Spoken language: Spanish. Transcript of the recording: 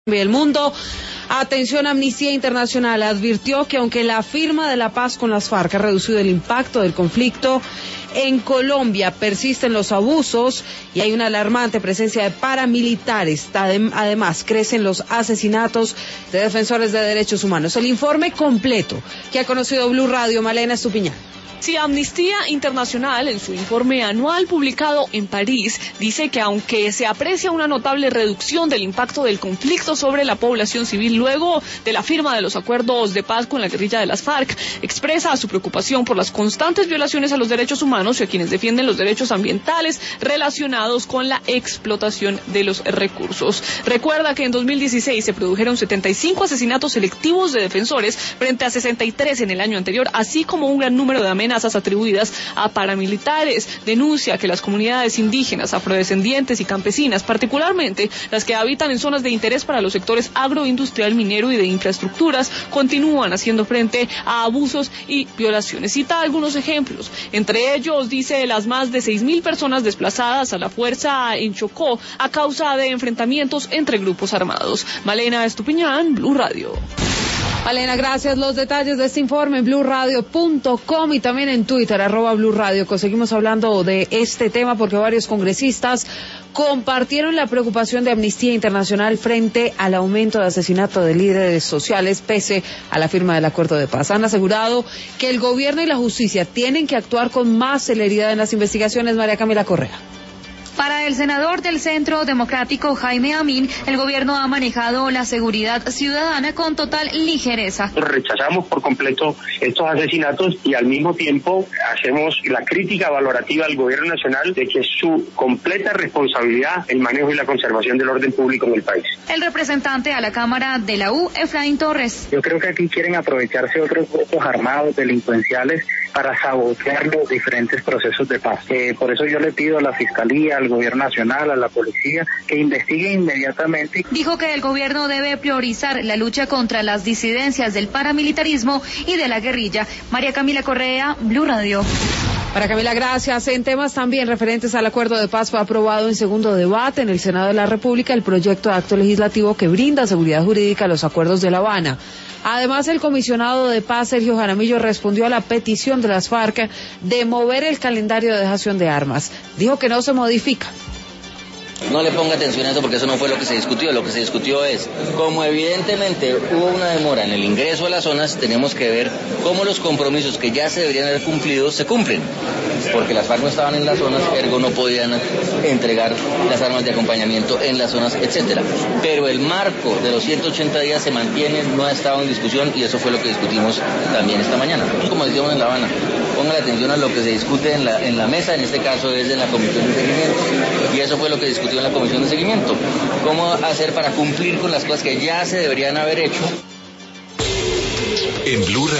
El mundo. Atención, Amnistía Internacional advirtió que aunque la firma de la paz con las FARC ha reducido el impacto del conflicto en Colombia, persisten los abusos y hay una alarmante presencia de paramilitares. Además, crecen los asesinatos de defensores de derechos humanos. El informe completo que ha conocido Blue Radio, Malena Estupiñán. Sí, Amnistía Internacional, en su informe anual publicado en París, dice que aunque se aprecia una notable reducción del impacto del conflicto sobre la población civil luego de la firma de los acuerdos de paz con la guerrilla de las FARC, expresa su preocupación por las constantes violaciones a los derechos humanos y a quienes defienden los derechos ambientales relacionados con la explotación de los recursos. Recuerda que en 2016 se produjeron 75 asesinatos selectivos de defensores frente a 63 en el año anterior, así como un gran número de amenazas atribuidas a paramilitares. Denuncia que las comunidades indígenas, afrodescendientes y campesinas, particularmente las que habitan en zonas de interés para los sectores agroindustrial, minero y de infraestructuras, continúan haciendo frente a abusos y violaciones. Cita algunos ejemplos. Entre ellos, dice, las más de 6.000 personas desplazadas a la fuerza en Chocó a causa de enfrentamientos entre grupos armados. Malena Estupiñán, Blue Radio. Malena, gracias. Los detalles de este informe en bluradio.com y también en Twitter, @BluRadio. Seguimos hablando de este tema porque varios congresistas compartieron la preocupación de Amnistía Internacional frente al aumento de asesinato de líderes sociales pese a la firma del acuerdo de paz. Han asegurado que el gobierno y la justicia tienen que actuar con más celeridad en las investigaciones. María Camila Correa. Para el senador del Centro Democrático, Jaime Amin, el gobierno ha manejado la seguridad ciudadana con total ligereza. Rechazamos por completo estos asesinatos y al mismo tiempo hacemos la crítica valorativa al gobierno nacional de que es su completa responsabilidad el manejo y la conservación del orden público en el país. El representante a la Cámara de la U, Efraín Torres. Yo creo que aquí quieren aprovecharse otros grupos armados, delincuenciales, para sabotear los diferentes procesos de paz. Por eso yo le pido a la Fiscalía, al Gobierno Nacional, a la Policía, que investiguen inmediatamente. Dijo que el gobierno debe priorizar la lucha contra las disidencias del paramilitarismo y de la guerrilla. María Camila Correa, Blue Radio. María Camila, gracias. En temas también referentes al acuerdo de paz, fue aprobado en segundo debate en el Senado de la República el proyecto de acto legislativo que brinda seguridad jurídica a los acuerdos de La Habana. Además, el comisionado de paz, Sergio Jaramillo, respondió a la petición de las FARC de mover el calendario de dejación de armas. Dijo que no se modifica. No le ponga atención a eso porque eso no fue lo que se discutió. Lo que se discutió es, como evidentemente hubo una demora en el ingreso a las zonas, tenemos que ver cómo los compromisos que ya se deberían haber cumplido se cumplen. Porque las FARC no estaban en las zonas, ergo no podían entregar las armas de acompañamiento en las zonas, etcétera. Pero el marco de los 180 días se mantiene, no ha estado en discusión y eso fue lo que discutimos también esta mañana. Como decíamos en La Habana, ponga la atención a lo que se discute en la mesa, en este caso es en la Comisión de Seguimiento, y eso fue lo que discutió en la Comisión de Seguimiento. ¿Cómo hacer para cumplir con las cosas que ya se deberían haber hecho? En Blue